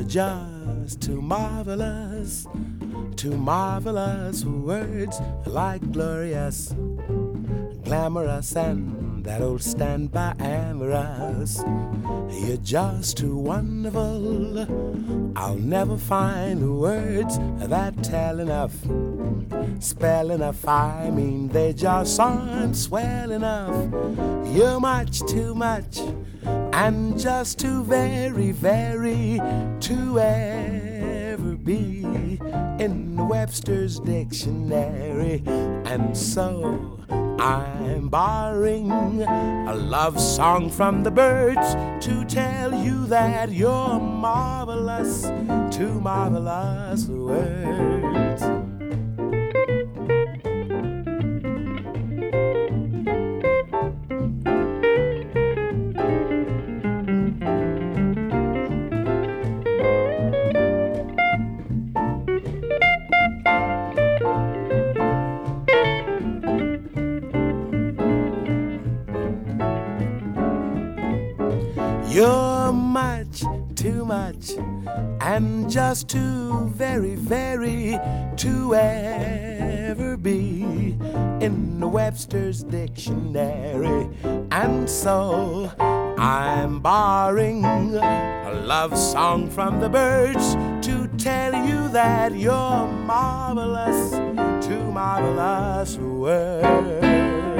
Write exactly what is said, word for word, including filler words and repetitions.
just too marvelous, too marvelous for words like glorious, glamorous, and that old standby amorous. You're just too wonderful. I'll never find the words that tell enough, spell enough. I mean, they just aren't swell enough. You're much too much, and just too very, very to ever be in Webster's dictionary. And so I'm borrowing a love song from the Byrds to tell you that you're marvelous, too marvelous for words. You're much too much, and just too very, very to ever be in Webster's dictionary. And so I'm borrowing a love song from the Byrds to tell you that you're marvelous, too marvelous for words.